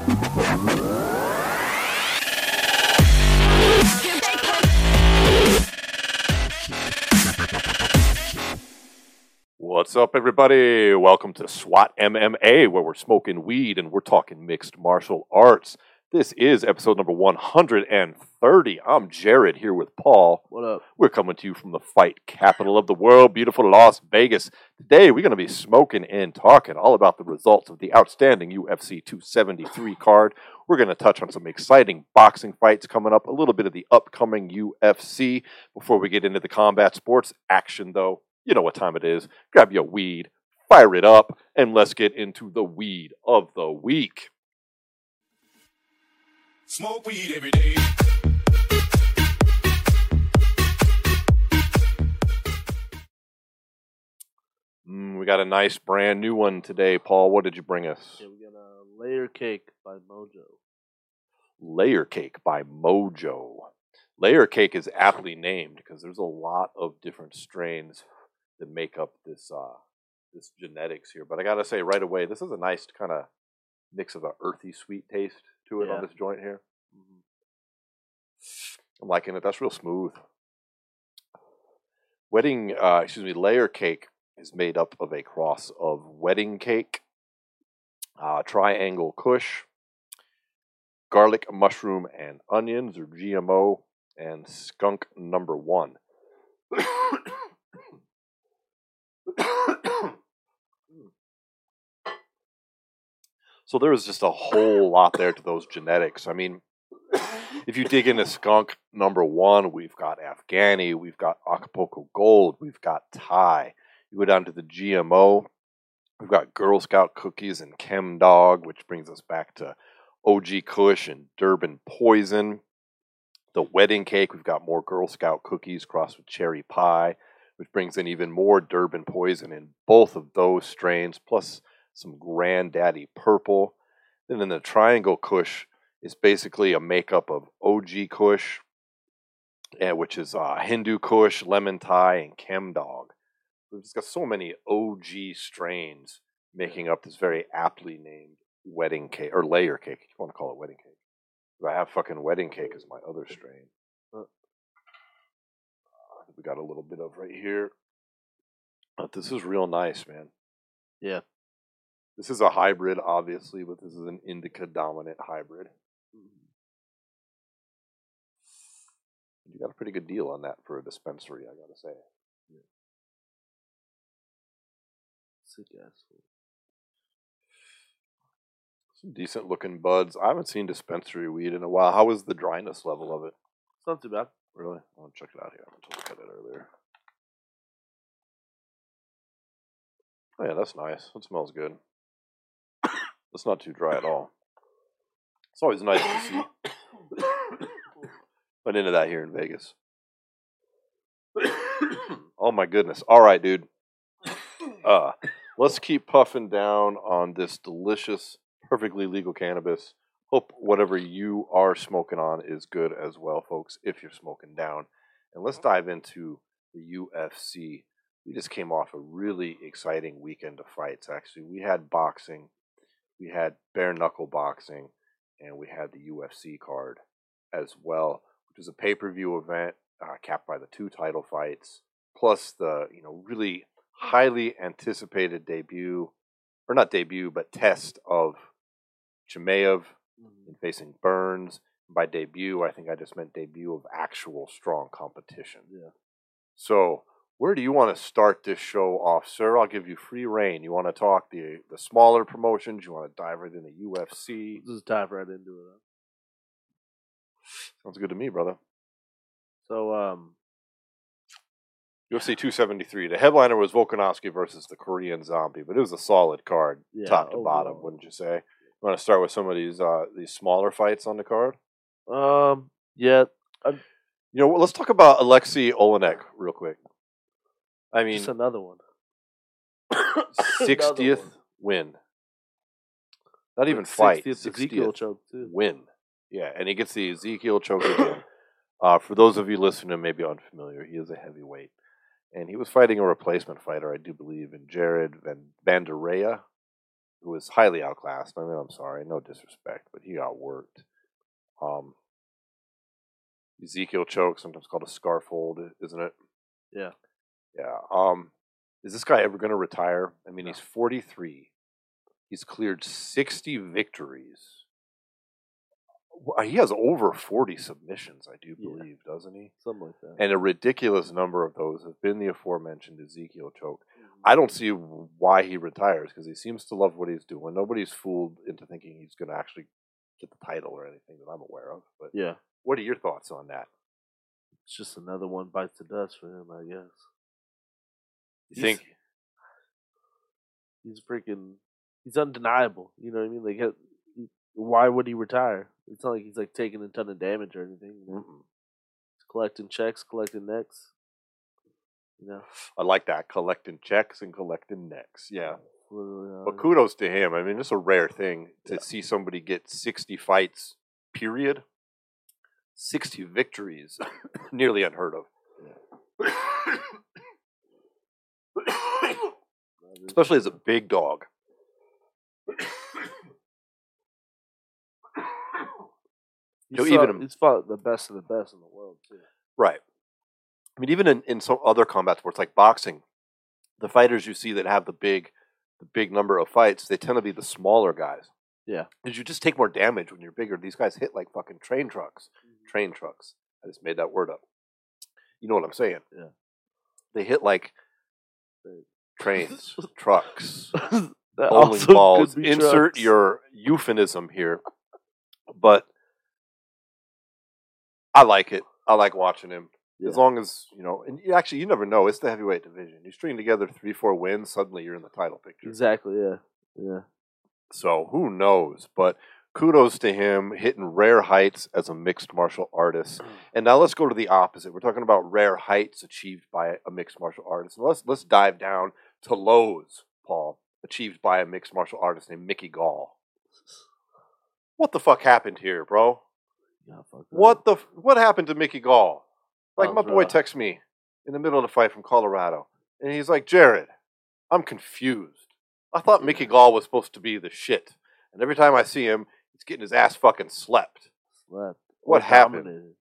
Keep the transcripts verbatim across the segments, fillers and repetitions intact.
What's up, everybody? Welcome to SWAT M M A, where we're smoking weed and we're talking mixed martial arts. This is episode number one hundred thirty. I'm Jared here with Paul. What up? We're coming to you from the fight capital of the world, beautiful Las Vegas. Today, we're going to be smoking and talking all about the results of the outstanding U F C two seventy-three card. We're going to touch on some exciting boxing fights coming up, a little bit of the upcoming U F C. Before we get into the combat sports action, though, you know what time it is. Grab your weed, fire it up, and let's get into the weed of the week. Smoke weed every day. Mm, we got a nice brand new one today, Paul. What did you bring us? Yeah, we got a layer cake by Mojo. Layer Cake by Mojo. Layer Cake is aptly named because there's a lot of different strains that make up this uh, this genetics here. But I gotta say right away, this is a nice kind of mix of an earthy sweet taste to it Yeah. on this joint here. Mm-hmm. I'm liking it. That's real smooth. Wedding, uh, excuse me, Layer Cake is made up of a cross of wedding cake, uh, triangle kush, garlic, mushroom, and onions, or G M O, and skunk number one. So there was just a whole lot there to those genetics. I mean, if you dig into skunk number one, we've got Afghani, we've got Acapulco Gold, we've got Thai. You go down to the G M O, we've got Girl Scout cookies and Chem Dog, which brings us back to O G Kush and Durban Poison. The wedding cake, we've got more Girl Scout cookies crossed with cherry pie, which brings in even more Durban Poison in both of those strains, plus some Granddaddy Purple. Then in the Triangle Kush, it's basically a makeup of O G Kush, uh, which is uh, Hindu Kush, Lemon Thai, and Chem Dog. We've just got so many O G strains making up this very aptly named wedding cake, or layer cake, if you want to call it wedding cake. I have fucking wedding cake as my other strain. Uh, we got a little bit of right here. But this is real nice, man. Yeah. This is a hybrid, obviously, but this is an indica dominant hybrid. You got a pretty good deal on that for a dispensary, I gotta say. Yeah. Sick ass food. Some decent looking buds. I haven't seen dispensary weed in a while. How was the dryness level of it? It's not too bad. Really? I want to check it out here. I meant to look at it earlier. Oh yeah, that's nice. It smells good. It's not too dry at all. It's always nice to see. Went into that here in Vegas. Oh my goodness. All right, dude. Uh, let's keep puffing down on this delicious, perfectly legal cannabis. Hope whatever you are smoking on is good as well, folks, if you're smoking down. And let's dive into the U F C. We just came off a really exciting weekend of fights, actually. We had boxing, we had bare knuckle boxing, and we had the U F C card as well, which was a pay-per-view event uh, capped by the two title fights, plus the you know really highly anticipated debut, or not debut, but test of Chimaev mm-hmm. in facing Burns. By debut, I think I just meant debut of actual strong competition. Yeah. So, where do you want to start this show off, sir? I'll give you free reign. You want to talk the the smaller promotions? You want to dive right into U F C? Just dive right into it. Huh? Sounds good to me, brother. So, um, U F C two seventy-three. The headliner was Volkanovski versus the Korean Zombie, but it was a solid card, yeah, top to overall. bottom, wouldn't you say? You want to start with some of these uh, these smaller fights on the card? Um, yeah. I'm, you know, let's talk about Alexei Olenek real quick. I mean, just another one. sixtieth Another one. win. Not even fight. sixtieth Ezekiel choke too. Win. Yeah, and he gets the Ezekiel choke again. Uh, for those of you listening, maybe unfamiliar, he is a heavyweight. And he was fighting a replacement fighter, I do believe, in Jared Van Vanderea. who was highly outclassed. I mean, I'm sorry, no disrespect, but he got worked. Um, Ezekiel choke, sometimes called a scarf hold, isn't it? Yeah. Yeah. Um, is this guy ever going to retire? I mean, No. he's forty-three. He's cleared sixty victories. Well, he has over forty submissions, I do Yeah. believe, doesn't he? Something like that. And a ridiculous number of those have been the aforementioned Ezekiel choke. I don't see why he retires because he seems to love what he's doing. Nobody's fooled into thinking he's going to actually get the title or anything that I'm aware of. But Yeah. what are your thoughts on that? It's just another one bites the dust for him, I guess. You think? He's freaking. He's undeniable. You know what I mean? Like, he- why would he retire? It's not like he's like taking a ton of damage or anything. You know? Mm-mm. He's collecting checks, collecting necks. You know. I like that. Collecting checks and collecting necks. Yeah. Uh, But kudos to him. I mean, it's a rare thing to Yeah. see somebody get sixty fights, period. sixty victories. Nearly unheard of. Especially as a big dog. He's, So fought, even- he's fought the best of the best in the world too. Right. I mean, even in, in some other combat sports like boxing, the fighters you see that have the big the big number of fights, they tend to be the smaller guys. Yeah. Because you just take more damage when you're bigger. These guys hit like fucking train trucks. Train trucks. I just made that word up. You know what I'm saying? Yeah. They hit like trains, trucks, That bowling also could balls. be Insert trucks. your euphemism here. But I like it. I like watching him. Yeah. As long as, you know, and you actually, you never know. It's the heavyweight division. You string together three, four wins, suddenly you're in the title picture. Exactly. Yeah. Yeah. So who knows? But kudos to him hitting rare heights as a mixed martial artist. And now let's go to the opposite. We're talking about rare heights achieved by a mixed martial artist. And let's let's dive down to lows, Paul, achieved by a mixed martial artist named Mickey Gall. What the fuck happened here, bro? Yeah, fuck What the f- what happened to Mickey Gall? Like That my was boy rough. texts me in the middle of the fight from Colorado, and he's like, "Jared, I'm confused. I thought Mickey Gall was supposed to be the shit, and every time I see him, he's getting his ass fucking slept. Slept. What Or happened?" dominated.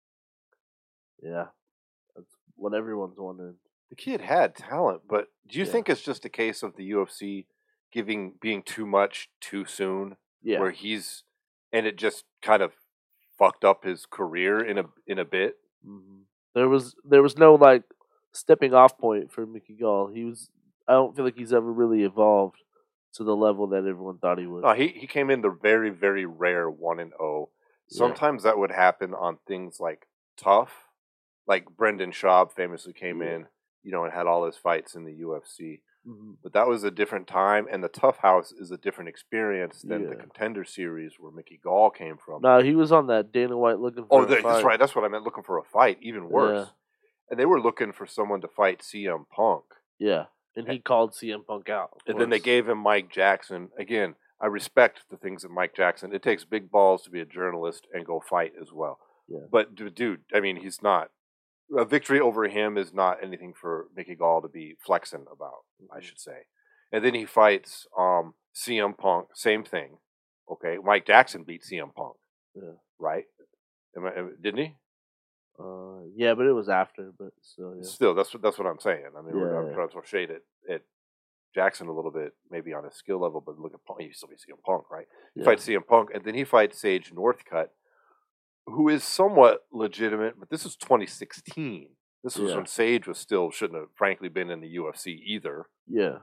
Yeah. That's what everyone's wondering. The kid had talent, but do you Yeah. think it's just a case of the U F C giving being too much too soon, Yeah. where he's and it just kind of fucked up his career in a in a bit? hmm There was there was no like stepping off point for Mickey Gall. He was. I don't feel like he's ever really evolved to the level that everyone thought he would. No, he he came in the very very rare one and oh. Yeah. Sometimes that would happen on things like tough, like Brendan Schaub famously came Yeah. in, you know, and had all his fights in the U F C. hmm But that was a different time, and the Tough House is a different experience than the Yeah. Contender Series where Mickey Gall came from. No, he was on that Dana White looking for oh, a that- that's fight. right. That's what I meant. Looking for a fight, even worse. Yeah. And they were looking for someone to fight C M Punk. Yeah, and he called C M Punk out. of And then they course. gave him Mike Jackson. Again, I respect the things of Mike Jackson. It takes big balls to be a journalist and go fight as well. Yeah. But du- dude, I mean, he's not. A victory over him is not anything for Mickey Gall to be flexing about, I Mhm. should say. And then he fights um, C M Punk, same thing. Okay, Mike Jackson beat C M Punk, Yeah. right? Am I, am- didn't he? Uh, yeah, but it was after. But still, yeah. Still, that's what that's what I'm saying. I mean, we're, Yeah, I'm yeah. trying to throw shade at, at Jackson a little bit, maybe on his skill level, but look at Punk. He still be C M Punk, right? He Yeah. fights C M Punk, and then he fights Sage Northcutt, who is somewhat legitimate, but this is twenty sixteen. This was Yeah. when Sage was still shouldn't have, frankly, been in the U F C either. Yeah,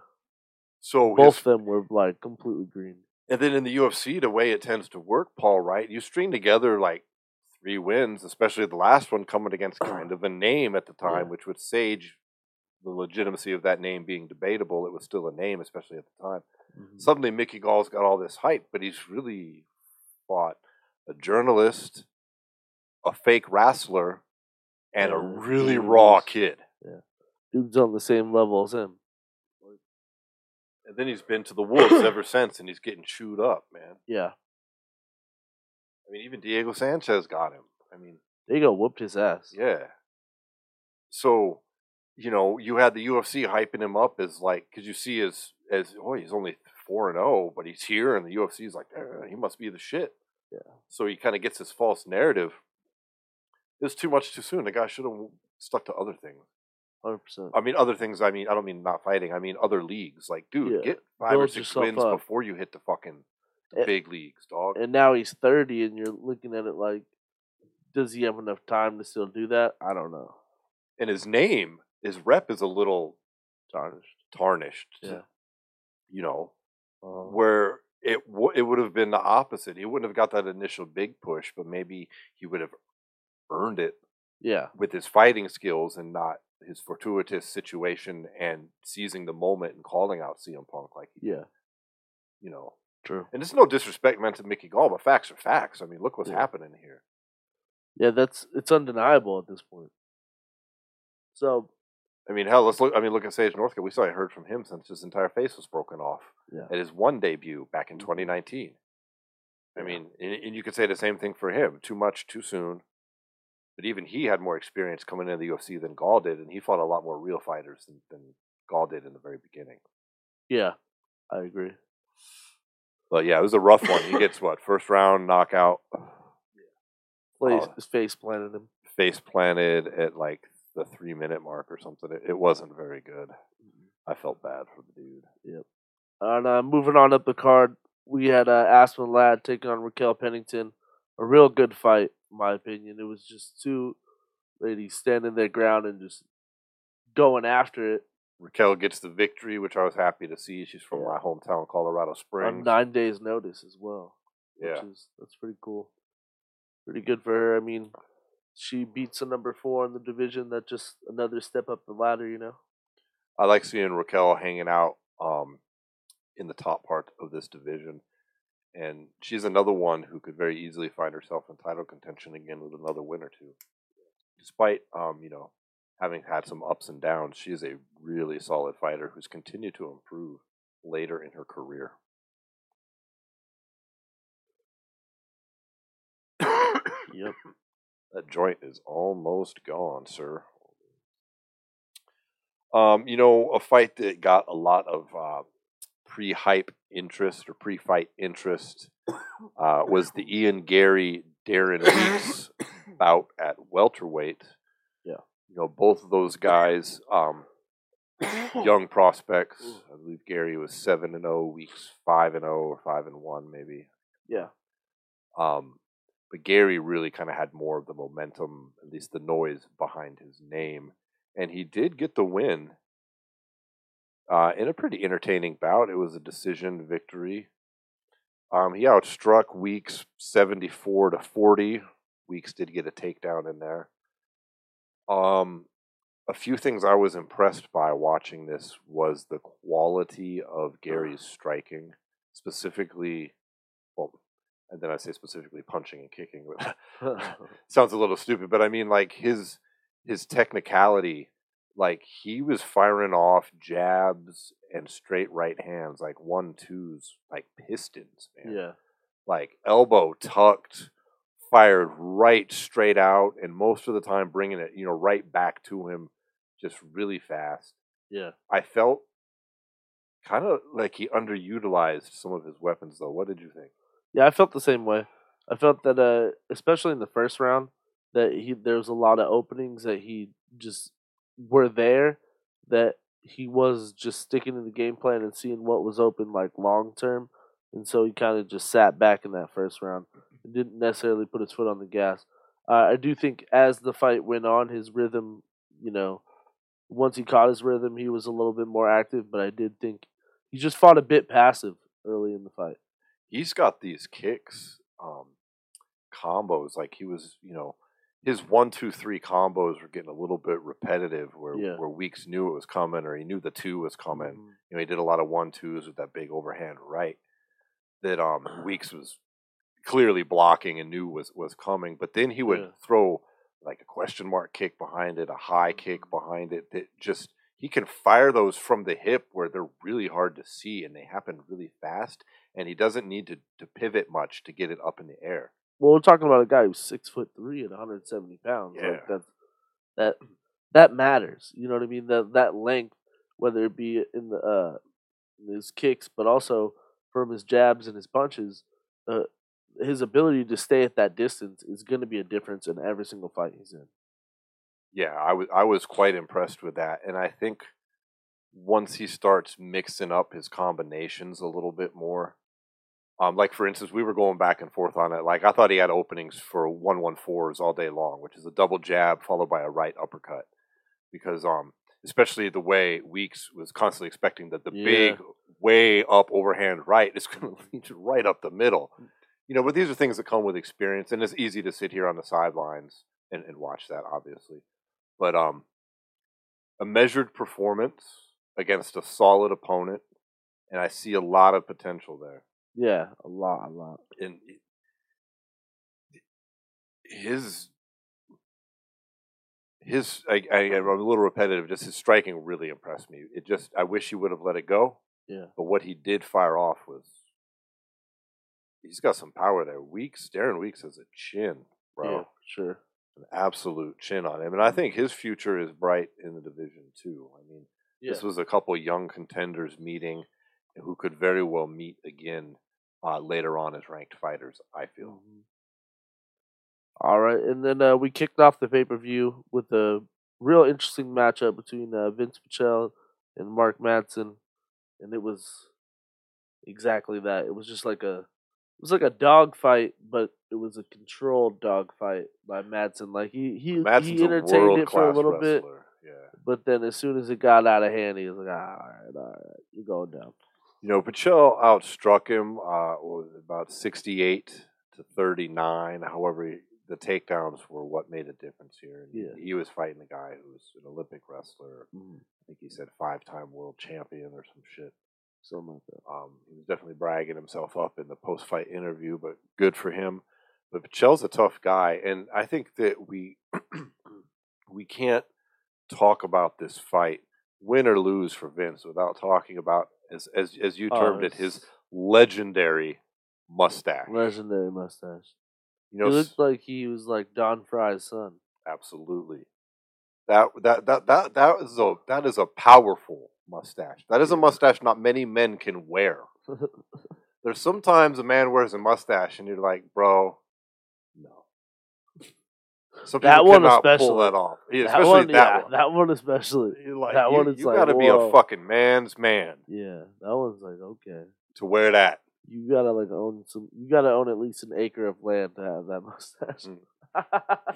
So both his, of them were like completely green. and then in the U F C, the way it tends to work, Paul, right? You string together like three wins, especially the last one coming against kind of a name at the time, Yeah. which with Sage, the legitimacy of that name being debatable, it was still a name, especially at the time. Mhm. Suddenly Mickey Gall's got all this hype, but he's really fought a journalist, a fake wrestler, and a Yeah, really dude, raw he's- kid. Dude's on the same level as him. And then he's been to the Wolves ever since, and he's getting chewed up, man. Yeah, I mean, even Diego Sanchez got him. I mean, Diego whooped his ass. yeah. So, you know, you had the U F C hyping him up as like, because you see as, as, oh, he's only four and zero, but he's here, and the U F C is like, eh, he must be the shit. Yeah. So he kind of gets this false narrative. It's too much too soon. The guy should have stuck to other things. Hundred percent. I mean, other things. I mean, I don't mean not fighting. I mean, other leagues. Like, dude, Yeah. get five Build or six yourself wins up. before you hit the fucking the And- big leagues, dog. And now he's thirty, and you're looking at it like, does he have enough time to still do that? I don't know. And his name, his rep is a little Tarnished. tarnished. Yeah. You know, Uh, where it w- it would have been the opposite. He wouldn't have got that initial big push, but maybe he would have earned it yeah. with his fighting skills and not his fortuitous situation and seizing the moment and calling out C M Punk like he, Yeah. you know. True. And it's no disrespect meant to Mickey Gall, but facts are facts. I mean, look what's Yeah. happening here. Yeah, that's it's undeniable at this point. So I mean, hell, let's look. I mean, look at Sage Northcutt. We saw I heard from him since his entire face was broken off yeah, at his one debut back in Mhm. twenty nineteen. I Yeah. mean, and, and you could say the same thing for him. Too much, too soon. But even he had more experience coming into the U F C than Gall did, and he fought a lot more real fighters than, than Gall did in the very beginning. yeah, I agree. But yeah, it was a rough one. He gets what, first round knockout, Place, Oh. his face planted him. face planted at like the three minute mark or something. It, it wasn't very good. I felt bad for the dude. And uh, moving on up the card, we had uh, Aspen Ladd taking on Raquel Pennington. A real good fight, in my opinion. It was just two ladies standing their ground and just going after it Raquel gets the victory, which I was happy to see. She's from Yeah. my hometown, Colorado on Springs. nine days' notice as well. Yeah. Which is that's pretty cool. Pretty good for her. I mean, she beats a number four in the division. That's just another step up the ladder, you know. I like seeing Raquel hanging out um, in the top part of this division. And she's another one who could very easily find herself in title contention again with another win or two. Despite, um, you know, having had some ups and downs, she is a really solid fighter who's continued to improve later in her career. Yep. That joint is almost gone, sir. Um, you know, a fight that got a lot of uh, pre-hype interest or pre-fight interest uh, was the Ian Gary Darren Weeks bout at welterweight. Yeah. You know, both of those guys, um, young prospects. I believe Gary was seven and zero, Weeks five and zero or five and one, maybe. Yeah. Um, but Gary really kind of had more of the momentum, at least the noise behind his name, and he did get the win uh, in a pretty entertaining bout. It was a decision victory. Um, he outstruck Weeks seventy-four to forty. Weeks did get a takedown in there. Um, a few things I was impressed by watching this was the quality of Gary's striking, specifically, well, and then I say specifically punching and kicking, but sounds a little stupid, but I mean like his his technicality, like he was firing off jabs and straight right hands, like one twos, like pistons, man. Yeah. Like elbow tucked, fired right straight out, and most of the time bringing it, you know, right back to him, just really fast. Yeah. I felt kind of like he underutilized some of his weapons, though. What did you think? Yeah, I felt the same way. I felt that, uh, especially in the first round, that he there was a lot of openings that he just were there, that he was just sticking to the game plan and seeing what was open like long term, and so he kind of just sat back in that first round and didn't necessarily put his foot on the gas. Uh, I do think as the fight went on, his rhythm, you know, once he caught his rhythm, he was a little bit more active. But I did think he just fought a bit passive early in the fight. He's got these kicks, um, combos. Like he was, you know, his one, two, three combos were getting a little bit repetitive. Where Yeah. where Weeks knew it was coming, or he knew the two was coming. Mhm. You know, he did a lot of one twos with that big overhand right that um Weeks was clearly blocking and knew was was coming. But then he would Yeah. throw like a question mark kick behind it, a high kick behind it. That just he can fire those from the hip where they're really hard to see and they happen really fast. And he doesn't need to, to pivot much to get it up in the air. Well, we're talking about a guy who's six foot three and one hundred seventy pounds. Yeah. Like that's that that matters. You know what I mean? That that length, whether it be in the uh, in his kicks, but also from his jabs and his punches, uh, his ability to stay at that distance is going to be a difference in every single fight he's in. Yeah, I was I was quite impressed with that, and I think once he starts mixing up his combinations a little bit more, um, like for instance, we were going back and forth on it. Like I thought he had openings for one one fours all day long, which is a double jab followed by a right uppercut, because um, especially the way Weeks was constantly expecting that the Yeah. big way up overhand right is going to lead you right up the middle. You know, but these are things that come with experience, and it's easy to sit here on the sidelines and, and watch that, obviously. But um, a measured performance against a solid opponent, and I see a lot of potential there. Yeah, a lot, a lot. And his his I, I, I'm a little repetitive. Just his striking really impressed me. It just I wish he would have let it go. Yeah, But what he did fire off was he's got some power there. Weeks, Darren Weeks has a chin, bro. yeah, sure. An absolute chin on him, and I think his future is bright in the division too. I mean, Yeah. this was a couple young contenders meeting, who could very well meet again uh, later on as ranked fighters. I feel. Mhm. All right, and then uh, we kicked off the pay per view with a real interesting matchup between uh, Vince Pichel and Mark Madsen, and it was exactly that. It was just like a, it was like a dog fight, but it was a controlled dog fight by Madsen. Like he he Madsen's he a entertained it for a world-class little bit, wrestler. Yeah. but then as soon as it got out of hand, he was like, ah, all right, all right, you're going down. You know, Pichel outstruck him. Uh, what was it, about sixty-eight to thirty-nine. However, he, the takedowns were what made a difference here. And Yeah. he, he was fighting a guy who was an Olympic wrestler. Mhm. I think he said five-time world champion or some shit. Something like that. Um, he was definitely bragging himself up in the post-fight interview, but good for him. But Pichel's a tough guy, and I think that we we can't talk about this fight, win or lose for Vince, without talking about, as as as you Oh, termed it, it's- his legendary mustache. Legendary mustache. You He know, s- looked like he was like Don Fry's son. absolutely. That that that that that is a that is a powerful mustache. That is a mustache not many men can wear. There's sometimes a man wears a mustache and you're like, bro, no. Some That people one cannot pull especially. that off. Yeah, that especially one, that yeah, one. that one especially. You're like, that you, one is you like, gotta be whoa. a fucking man's man Yeah, that one's like okay. to wear that. You gotta like own some. You gotta own at least an acre of land to have that mustache. Mm.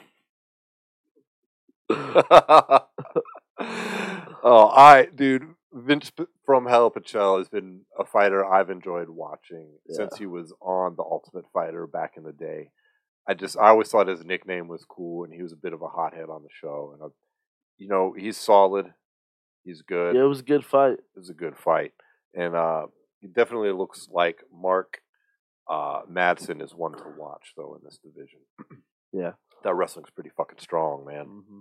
Oh, I, dude, Vince P- from Hell Pichel has been a fighter I've enjoyed watching since Yeah. he was on The Ultimate Fighter back in the day. I just, I always thought his nickname was cool, and he was a bit of a hothead on the show. And I, you know, he's solid, he's good. Yeah, it was a good fight. It was a good fight, and uh, he definitely looks like Mark uh, Madsen is one to watch though in this division. Yeah. That wrestling's pretty fucking strong, man. Mm-hmm.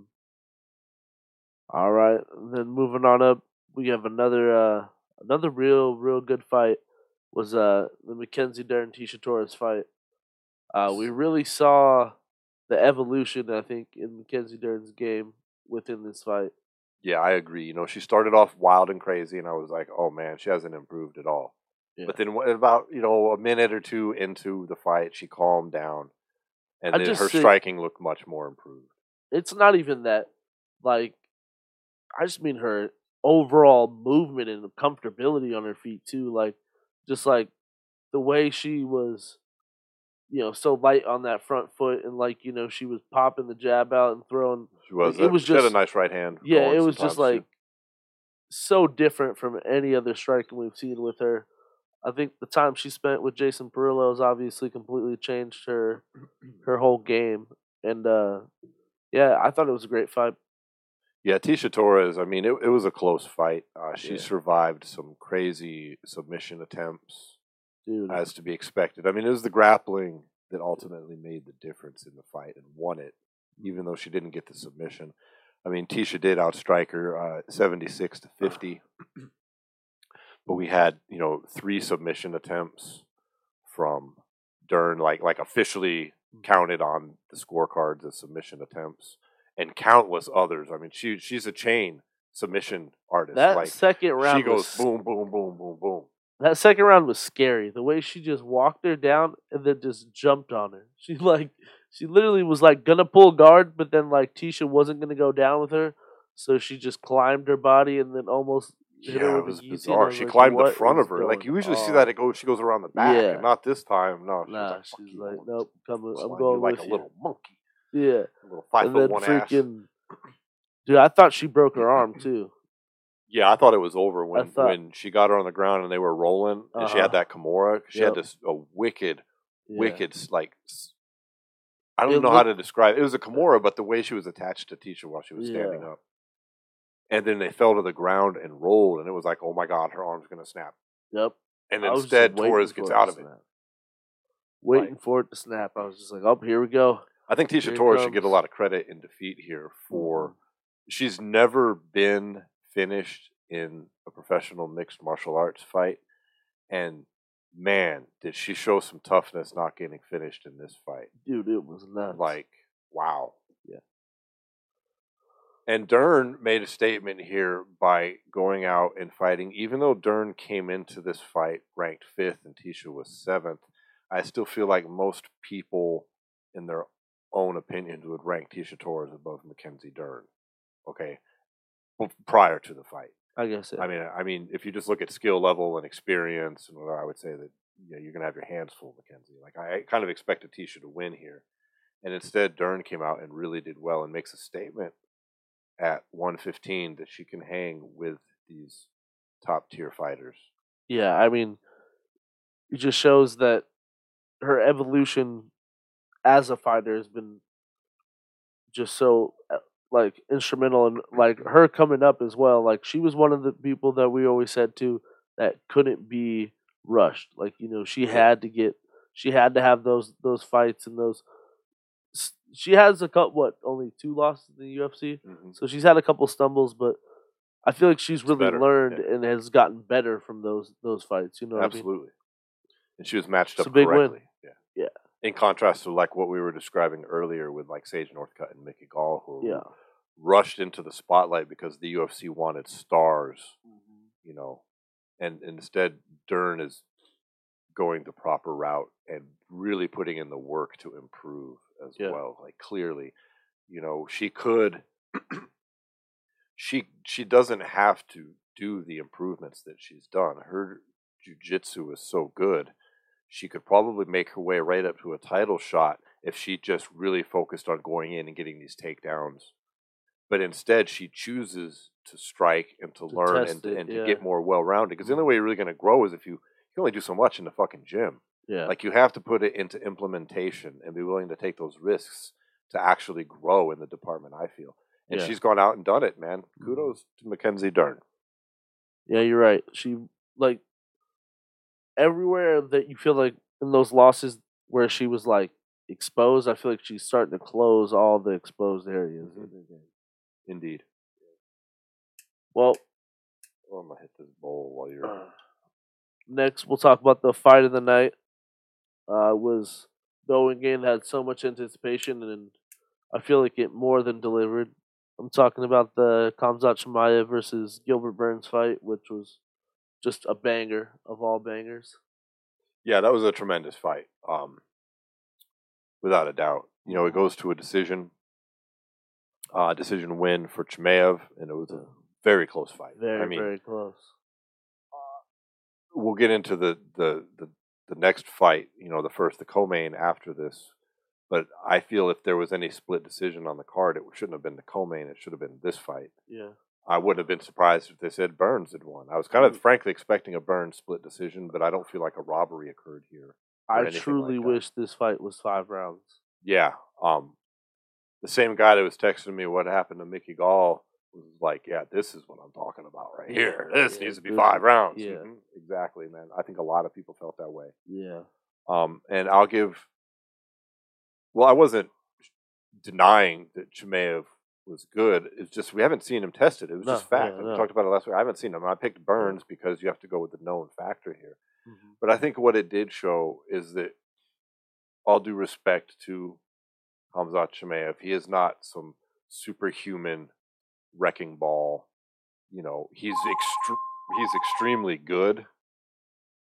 All right, and then moving on up, we have another uh, another real real good fight. Was uh, the Mackenzie Dern Tisha Torres fight. Uh, we really saw the evolution, I think, in Mackenzie Dern's game within this fight. Yeah, I agree. You know, she started off wild and crazy, and I was like, "Oh man, she hasn't improved at all." Yeah. But then, wh- about you know a minute or two into the fight, she calmed down, and I then just her think- striking looked much more improved. It's not even that, like, I just mean her overall movement and comfortability on her feet too. Like, just like the way she was, you know, so light on that front foot, and like you know she was popping the jab out and throwing. She was. It uh, was she had a just- nice right hand. Yeah, going it was just sometimes, like too. so different from any other striking we've seen with her. I think the time she spent with Jason Perillo has obviously completely changed her her whole game. And uh, yeah, I thought it was a great fight. Yeah, Tisha Torres. I mean, it, it was a close fight. Uh, she Yeah. survived some crazy submission attempts, Dude, as to be expected. I mean, it was the grappling that ultimately made the difference in the fight and won it, even though she didn't get the submission. I mean, Tisha did outstrike her uh, seventy-six to fifty, but we had you know three submission attempts from Dern, like like officially counted on the scorecards as submission attempts, and countless others. I mean, she she's a chain submission artist. that like second round she goes was boom, boom, boom, boom, boom. that second round was scary. The way she just walked her down and then just jumped on her. She like she literally was like gonna pull guard, but then like Tisha wasn't gonna go down with her, so she just climbed her body and then almost hit her Yeah, it with was a guillotine. I bizarre. was She like, climbed the "What front is of her. Like you going usually see on?" that it goes, she goes around the back, Yeah. and not this time. No, she was Nah, like, she's "Fuck you, like, I'm nope, coming, I'm slung going you like with a you. little monkey, Yeah, a little five and foot then one ass." freaking, dude, I thought she broke her arm too. Yeah, I thought it was over when thought- when she got her on the ground and they were rolling, and she Uh-huh. had that Kimura. She Yep. had this a wicked, Yeah. wicked s- like. s- I don't It know how looked- to describe it. It was a Kimura, but the way she was attached to Tisha while she was standing Yeah. up, and then they fell to the ground and rolled, and it was like, oh my god, her arm's gonna snap. Yep. And I was just instead, waiting Torres for gets it out to of it. snap. Waiting Like- for it to snap. I was just like, oh, here we go. I think Tisha Here it Torres should get a comes. lot of credit in defeat here for Mhm. she's never been finished in a professional mixed martial arts fight, and man, did she show some toughness not getting finished in this fight. Dude, it was nuts. Like, wow. Yeah. And Dern made a statement here by going out and fighting. Even though Dern came into this fight ranked fifth and Tisha was seventh, I still feel like most people, in their own opinions, would rank Tisha Torres above Mackenzie Dern. Okay, well, prior to the fight. I guess it. I mean, I mean, if you just look at skill level and experience, and whatever, I would say that you know, you're gonna have your hands full, Mackenzie. Like I kind of expected Tisha to win here, and instead Dern came out and really did well and makes a statement at one fifteen that she can hang with these top tier fighters. Yeah, I mean, it just shows that her evolution as a fighter has been just so uh, like instrumental, and like her coming up as well. Like she was one of the people that we always said too that couldn't be rushed. Like you know, she had to get, she had to have those those fights and those. s- She has a couple, what, only two losses in the U F C, Mm-hmm. so she's had a couple stumbles, but I feel like she's really better, learned yeah. and has gotten better from those those fights. You know, what I mean? Absolutely. And she was matched It's up a big win. correctly. Yeah. Yeah. In contrast to like what we were describing earlier with like Sage Northcutt and Mickey Gall, who were Yeah. rushed into the spotlight because the U F C wanted stars, you know, and instead Dern is going the proper route and really putting in the work to improve as Yeah. well. Like clearly, you know, she could she she doesn't have to do the improvements that she's done. Her jiu-jitsu is so good. She could probably make her way right up to a title shot if she just really focused on going in and getting these takedowns. But instead, she chooses to strike and to, To learn test and, it, and to yeah. get more well-rounded. Because the only way you're really going to grow is if you, you can only do so much in the fucking gym. Yeah. Like you have to put it into implementation and be willing to take those risks to actually grow in the department, I feel. And Yeah. she's gone out and done it, man. Kudos to Mackenzie Dern. Yeah, you're right. She like everywhere that you feel like in those losses where she was like exposed, I feel like she's starting to close all the exposed areas. Mhm. in the game. Indeed. Well, Oh, I'm going to hit this bowl while you're... next we'll talk about the fight of the night. Uh, it was the Owen game had so much anticipation, and I feel like it more than delivered. I'm talking about the Khamzat Chimaev versus Gilbert Burns fight, which was just a banger of all bangers. Yeah, that was a tremendous fight, um, without a doubt. You know, it goes to a decision, uh, decision win for Chimaev, and it was a very close fight. Very, I mean, very close. we'll get into the, the, the, the next fight, you know, the first, the co-main after this. But I feel if there was any split decision on the card, it shouldn't have been the co-main. It should have been this fight. Yeah. I wouldn't have been surprised if they said Burns had won. I was kind of frankly expecting a Burns split decision, but I don't feel like a robbery occurred here. or I anything truly like that. wish this fight was five rounds. Yeah. Um, the same guy that was texting me what happened to Mickey Gall was like, yeah, this is what I'm talking about right here. This Yeah, needs to be this- five rounds. yeah. Mhm, exactly, man. I think a lot of people felt that way. Yeah. Um, and I'll give, well, I wasn't denying that Chimaev was good. It's just we haven't seen him tested. It was No, just fact. yeah, Like no. We talked about it last week. I haven't seen him. I picked Burns because you have to go with the known factor here. Mm-hmm. But I think what it did show is that, all due respect to Khamzat Chimaev, he is not some superhuman wrecking ball. You know, he's extre- he's extremely good,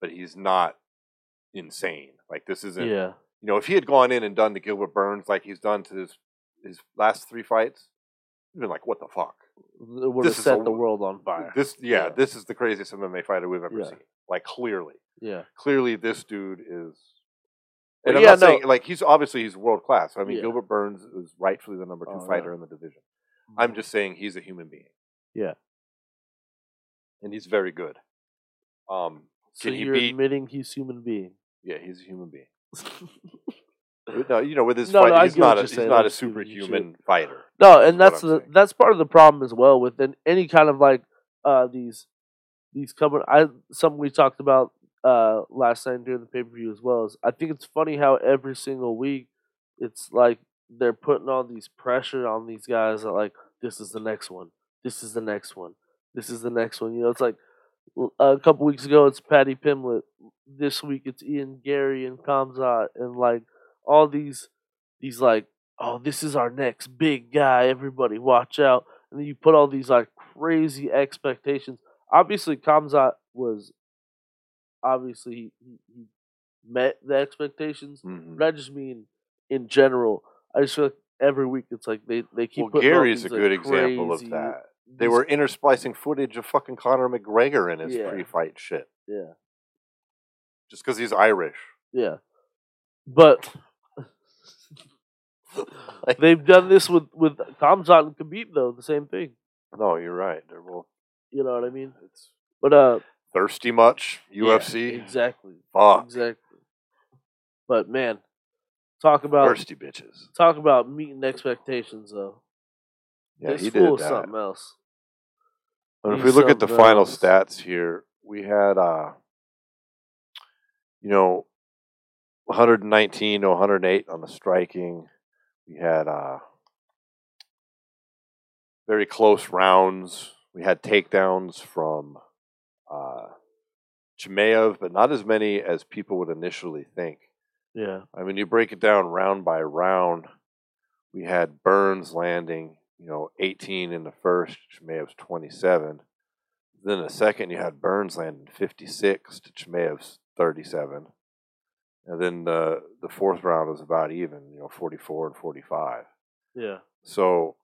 but he's not insane. Like this isn't. Yeah. You know, if he had gone in and done to Gilbert Burns like he's done to his his last three fights, you'd been like, what the fuck? It would have This is set a- the world on fire. This, yeah, Yeah. this is the craziest M M A fighter we've ever Yeah. seen. Like clearly, Yeah. clearly, this dude is. Well, And I'm yeah, not no. saying like he's obviously he's world class. I mean, Yeah. Gilbert Burns is rightfully the number two Oh, fighter yeah. in the division. I'm just saying he's a human being. Yeah. And he's very good. Um, So can he you're beat? admitting he's human being. Yeah, he's a human being. No, you know, with his No, fight, no, I he's get what not a you're he's saying. not I'm a just giving you superhuman fighter. No, is and what that's I'm the saying. that's part of the problem as well with an, any kind of like uh these these coming. I something we talked about uh last night during the pay per view as well. Is I think it's funny how every single week it's like they're putting all these pressure on these guys that like this is the next one, this is the next one, this is the next one. You know, it's like l- a couple weeks ago it's Patty Pimlet. This week it's Ian Gary and Kamzat and like all these these like oh this is our next big guy. Everybody watch out. And then you put all these like crazy expectations. Obviously, Kamzat was obviously he, he, he met the expectations. Mhm. But I just mean in general. I just feel like every week it's like they, they keep Well, putting all Gary's a these, like, good example of crazy- that. They these- were intersplicing footage of fucking Conor McGregor in his Yeah. pre-fight shit yeah just because he's Irish. yeah, but Like- they've done this with with Kamzat and Khabib though. The same thing. No, you're right. They're both. You know what I mean? It's But uh, thirsty much U F C. yeah, exactly, Fuck. exactly. But man, talk about Thirsty bitches. talk about meeting expectations though. Yeah, this he fool did is that. something else. And if He's we look at the something final else. stats here, we had, uh, you know, one nineteen to one oh eight on the striking. We had uh, very close rounds. We had takedowns from uh, Chimaev, but not as many as people would initially think. Yeah, I mean, you break it down round by round. We had Burns landing, you know, eighteen in the first, Chimaev's twenty-seven. Then in the second, you had Burns landing fifty-six to Chimaev's thirty-seven. And then the the fourth round was about even, you know, forty-four and forty-five. yeah, So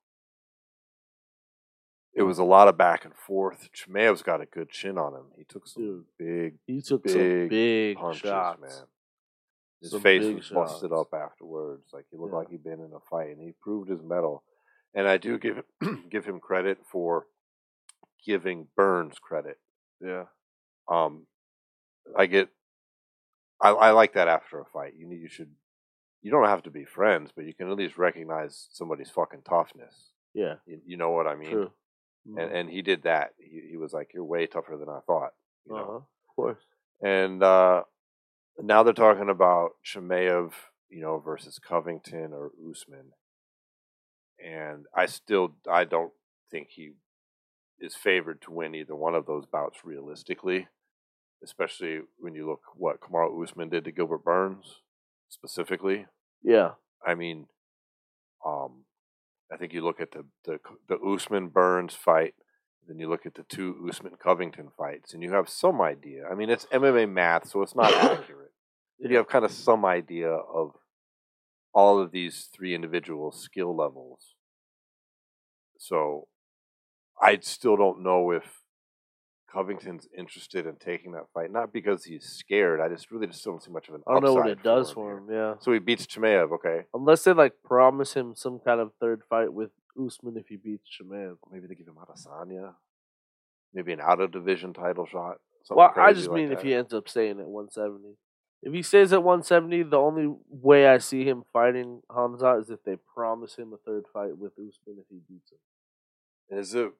it was a lot of back and forth. Chimaev's got a good chin on him. He took some Dude. big he took some Big big punches, shots. man. His Some face big was busted shots. up afterwards. Like he looked Yeah. like he'd been in a fight, and he proved his mettle. And I do give give him credit for giving Burns credit. Yeah, Um, I get, I, I like that after a fight. You need, you should, you don't have to be friends, but you can at least recognize somebody's fucking toughness. yeah, You, you know what I mean? true. And and he did that. He he was like, "You're way tougher than I thought." You know. uh-huh. Of course. And uh, now they're talking about Chimaev, you know, versus Covington or Usman. And I still, I don't think he is favored to win either one of those bouts realistically, especially when you look what Kamaru Usman did to Gilbert Burns specifically. Yeah, I mean, um, I think you look at the the, the Usman Burns fight, then you look at the two Usman Covington fights, and you have some idea. I mean, it's M M A math, so it's not accurate. But you have kind of some idea of all of these three individuals' skill levels. So I still don't know if Covington's interested in taking that fight, not because he's scared. I just really just don't see much of an I don't know what upside it does him for here. him. Yeah, So he beats Chimaev, okay. unless they like promise him some kind of third fight with Usman if he beats Chimaev. Maybe they give him Adesanya. Maybe an out of division title shot. something Well, I crazy just like mean if that. he ends up staying at one seventy. If he stays at one seventy, the only way I see him fighting Hamza is if they promise him a third fight with Usman if he beats him. Is it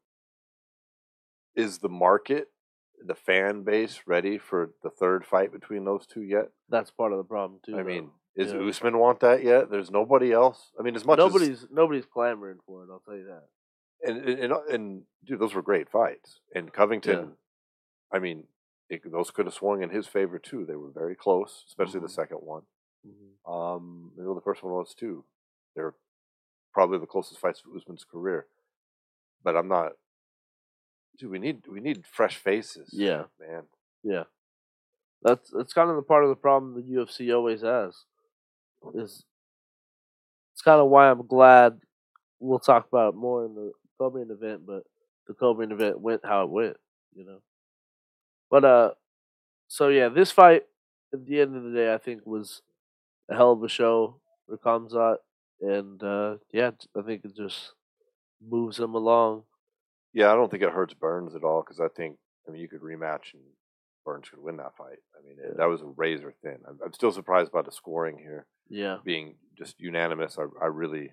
is the market, the fan base ready for the third fight between those two yet? That's part of the problem too. I though. mean, is Yeah. Usman want that yet? There's nobody else. I mean, as much as nobody's nobody's clamoring for it. I'll tell you that. and and, and, and dude, those were great fights. And Covington, Yeah. I mean, it, those could have swung in his favor too. They were very close, especially Mhm. the second one. Mm-hmm. Um, you know, the first one was too. They're probably the closest fights to Usman's career. But I'm not. Dude, we need we need fresh faces. Yeah. man. Yeah. That's that's kind of the part of the problem the U F C always has. Is it's kind of why I'm glad we'll talk about it more in the co-main event, but the co-main event went how it went, you know. But uh, so yeah, this fight at the end of the day, I think was a hell of a show for Kamzat, and uh, yeah, I think it just moves him along. Yeah, I don't think it hurts Burns at all because I think I mean you could rematch and Burns could win that fight. I mean Yeah. that was razor thin. I'm, I'm still surprised by the scoring here Yeah, being just unanimous. I, I really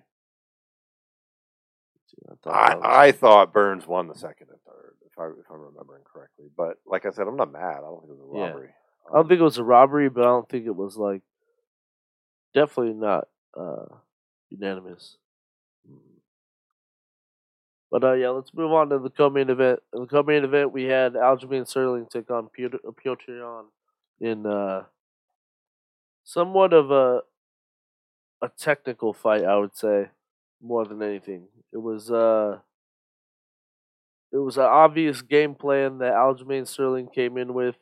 I thought I, that was- I thought Burns won the second and third if I if I'm remembering correctly. But like I said, I'm not mad. I don't think it was a Yeah. robbery. I don't think it was a robbery, but I don't think it was like definitely not uh, unanimous. But uh, yeah, let's move on to the co-main event. In the co-main event, we had Aljamain Sterling take on Piotr, Piotr Jan in uh, somewhat of a a technical fight, I would say, more than anything. It was uh, it was an obvious game plan that Aljamain Sterling came in with,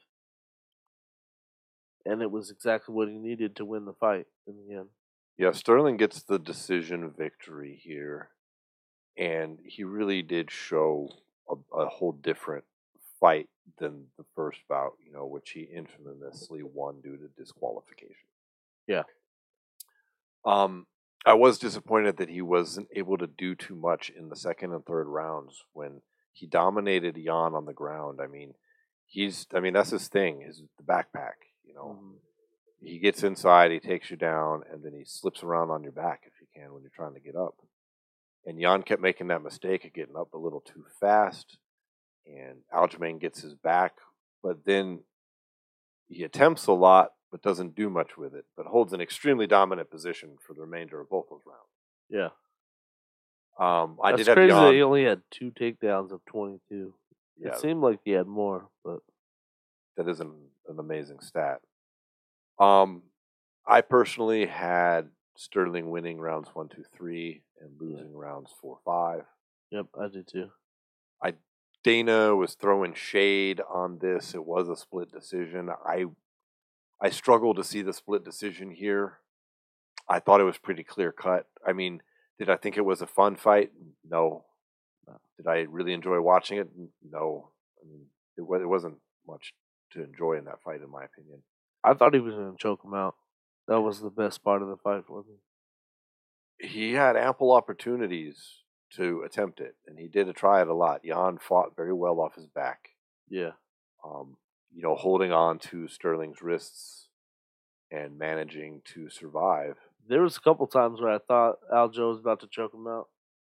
and it was exactly what he needed to win the fight in the end. Yeah, Sterling gets the decision victory here, and he really did show a, a whole different fight than the first bout, you know, which he infamously won due to disqualification. Yeah. Um, I was disappointed that he wasn't able to do too much in the second and third rounds when he dominated Jan on the ground. I mean, he's, I mean, that's his thing, is the backpack, you know. Mhm. He gets inside, he takes you down, and then he slips around on your back if he can when you're trying to get up. And Jan kept making that mistake of getting up a little too fast, and Aljamain gets his back, but then he attempts a lot, but doesn't do much with it, but holds an extremely dominant position for the remainder of both those rounds. Yeah. Um, I That's did have crazy that Jan. he only had two takedowns of twenty-two. Yeah, It seemed like he had more, but that is an, an amazing stat. Um, I personally had Sterling winning rounds one, two, three, and losing yeah. rounds four, five. Yep, I did too. I Dana was throwing shade on this. It was a split decision. I I struggle to see the split decision here. I thought it was pretty clear cut. I mean, did I think it was a fun fight? No. Did I really enjoy watching it? No. I mean, it, was, it wasn't much to enjoy in that fight, in my opinion. I thought he was going to choke him out. That was the best part of the fight for me. He had ample opportunities to attempt it, and he did try it a lot. Jan fought very well off his back. Yeah. Um, you know, holding on to Sterling's wrists and managing to survive. There was a couple times where I thought Aljo was about to choke him out.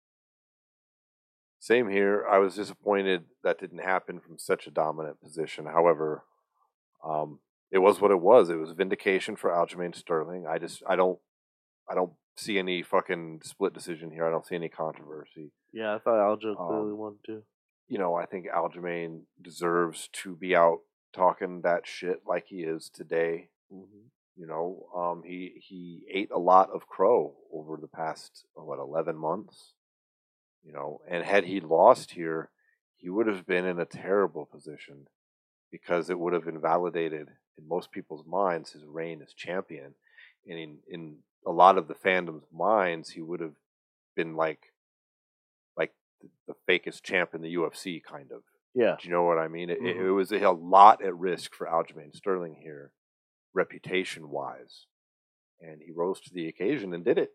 Same here. I was disappointed that didn't happen from such a dominant position. However, um, it was what it was. It was vindication for Aljamain Sterling. I just, I don't, I don't see any fucking split decision here. I don't see any controversy. Yeah, I thought Aljo clearly um, won too. You know, I think Aljamain deserves to be out talking that shit like he is today. Mm-hmm. You know, um, he he ate a lot of crow over the past what eleven months. You know, and had he lost here, he would have been in a terrible position because it would have invalidated in most people's minds his reign as champion, and in in a lot of the fandom's minds, he would have been like like the, the fakest champ in the U F C, kind of. Yeah, do you know what I mean? It, mm-hmm. it, it was a, a lot at risk for Aljamain Sterling here, reputation wise, and he rose to the occasion and did it.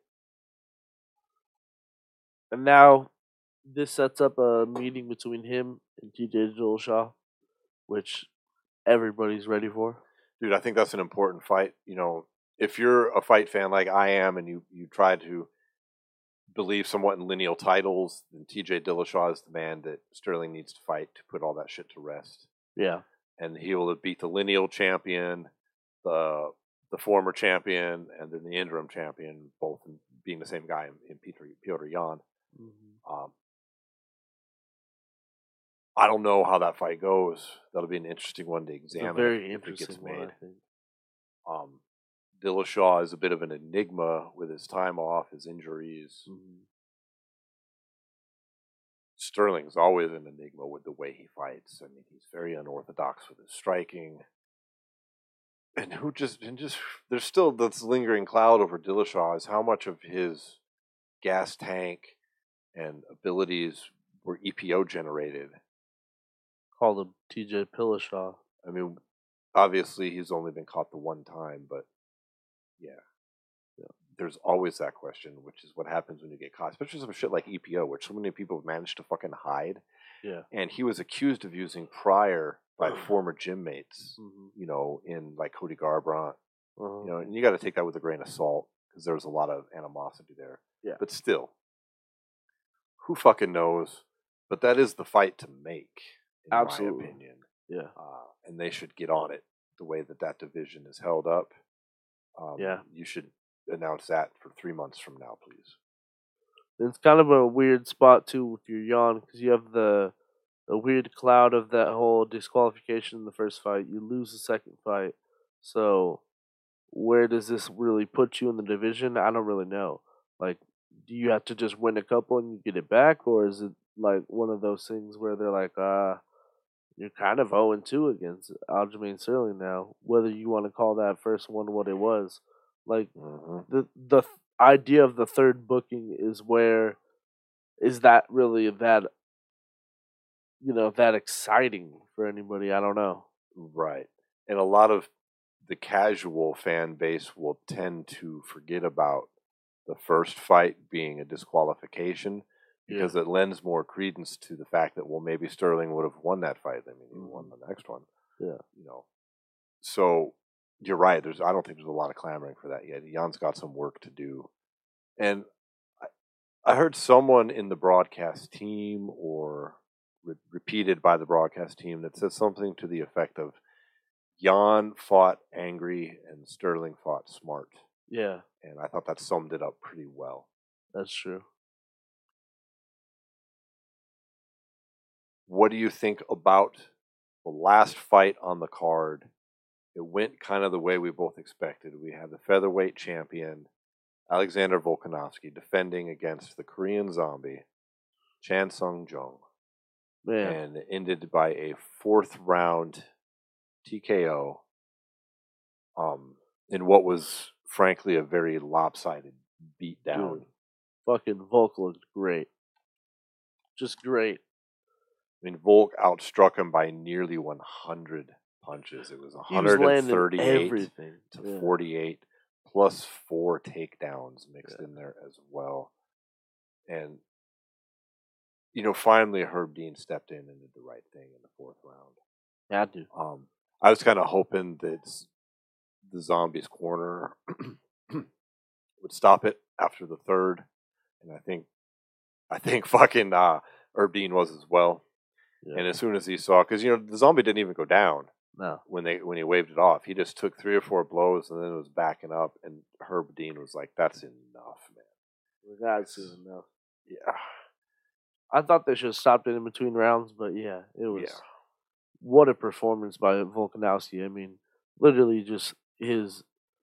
And now this sets up a meeting between him and T J Dillashaw, which everybody's ready for. Dude, I think that's an important fight. You know, if you're a fight fan like I am and you, you try to believe somewhat in lineal titles, then T J Dillashaw is the man that Sterling needs to fight to put all that shit to rest. Yeah. And he will beat the lineal champion, the the former champion, and then the interim champion, both being the same guy in, in Peter, Piotr Jan. Mm-hmm. Um, I don't know how that fight goes. That'll be an interesting one to examine. It's a very if, interesting if it gets one, made. I think. Um, Dillashaw is a bit of an enigma with his time off, his injuries. Mm-hmm. Sterling's always an enigma with the way he fights. I mean, he's very unorthodox with his striking. and who just and just there's still this lingering cloud over Dillashaw is how much of his gas tank and abilities were E P O generated. Called him T J Dillashaw. I mean, obviously he's only been caught the one time, but yeah. yeah. There's always that question, which is what happens when you get caught, especially some shit like E P O, which so many people have managed to fucking hide. Yeah. And he was accused of using prior by former gym mates, Mm-hmm. you know, in like Cody Garbrandt. Uh-huh. You know, and you got to take that with a grain of salt because there was a lot of animosity there. Yeah. But still, who fucking knows? But that is the fight to make, in Absolutely. my opinion. Yeah. Uh, and they should get on it the way that that division is held up. Um, Yeah. You should announce that for three months from now, please. It's kind of a weird spot too with your yawn because you have the the weird cloud of that whole disqualification in the first fight. You lose the second fight, so where does this really put you in the division? I don't really know. Like, do you have to just win a couple and you get it back, or is it like one of those things where they're like, uh, you're kind of zero and two against Aljamain Sterling now, whether you want to call that first one what it was. Like, Mm-hmm. the the th- idea of the third booking is where is that really that you know that exciting for anybody? I don't know. Right. And a lot of the casual fan base will tend to forget about the first fight being a disqualification because Yeah. it lends more credence to the fact that, well, maybe Sterling would have won that fight. I mean, he Mhm. won the next one. Yeah. You know. So you're right. There's I don't think there's a lot of clamoring for that yet. Jan's got some work to do. And I, I heard someone in the broadcast team or re- repeated by the broadcast team that said something to the effect of Jan fought angry and Sterling fought smart. Yeah, And I thought that summed it up pretty well. that's true. What do you think about the last fight on the card? It went kind of the way we both expected. We had the featherweight champion, Alexander Volkanovski, defending against the Korean zombie, Chan Sung Jung. Man, And it ended by a fourth round T K O um, in what was, frankly, a very lopsided beatdown. dude, fucking Volk looked great. Just great. I mean, Volk outstruck him by nearly one hundred punches. It was He was landing one thirty-eight everything. to Yeah. forty-eight, plus four takedowns mixed Yeah. in there as well. And, you know, finally Herb Dean stepped in and did the right thing in the fourth round. Had to. Um, I was kind of hoping that the Zombies' corner would stop it after the third, and I think, I think fucking uh, Herb Dean was as well. Yeah. And as soon as he saw, because you know the zombie didn't even go down No. when they when he waved it off, he just took three or four blows and then it was backing up, and Herb Dean was like, "That's enough, man." That's enough. Yeah, I thought they should have stopped it in between rounds, but yeah, it was. yeah. What a performance by Volkanovski. I mean, literally just his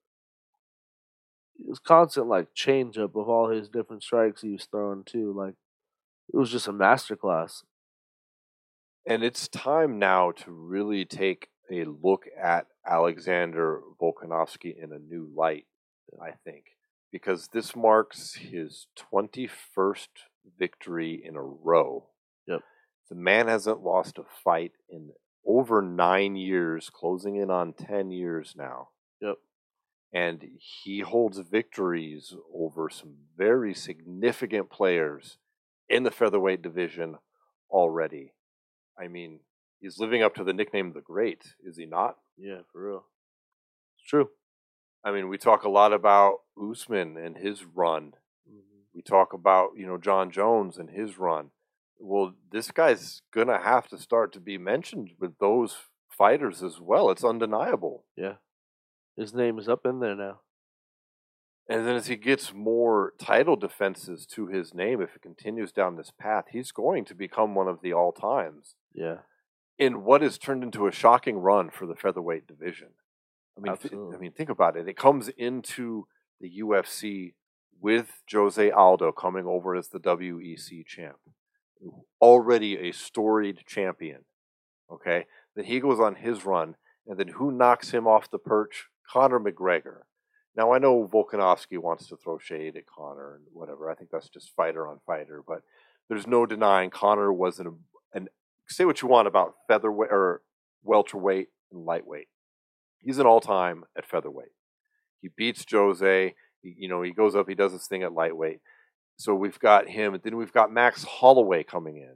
his constant like change up of all his different strikes he was throwing too. Like it was just a masterclass. And it's time now to really take a look at Alexander Volkanovski in a new light, I think, because this marks his twenty-first victory in a row. Yep. The man hasn't lost a fight in over nine years, closing in on ten years now. Yep. And he holds victories over some very significant players in the featherweight division already. I mean, he's living up to the nickname The Great, is he not? Yeah, for real. It's true. I mean, we talk a lot about Usman and his run. Mm-hmm. We talk about, you know, John Jones and his run. Well, this guy's going to have to start to be mentioned with those fighters as well. It's undeniable. Yeah. His name is up in there now. And then as he gets more title defenses to his name, if it continues down this path, he's going to become one of the all-times. Yeah. In what has turned into a shocking run for the featherweight division. I mean, th- I mean, think about it. It comes into the U F C with Jose Aldo coming over as the W E C champ, already a storied champion. Okay, then he goes on his run And then who knocks him off the perch? Conor McGregor. Now, I know Volkanovski wants to throw shade at Conor and whatever. I think that's just fighter on fighter. But there's no denying Conor was an, an say what you want about featherweight or welterweight and lightweight. He's an all-time at featherweight. He beats Jose. He, you know, he goes up, he does his thing at lightweight. So we've got him. And then we've got Max Holloway coming in.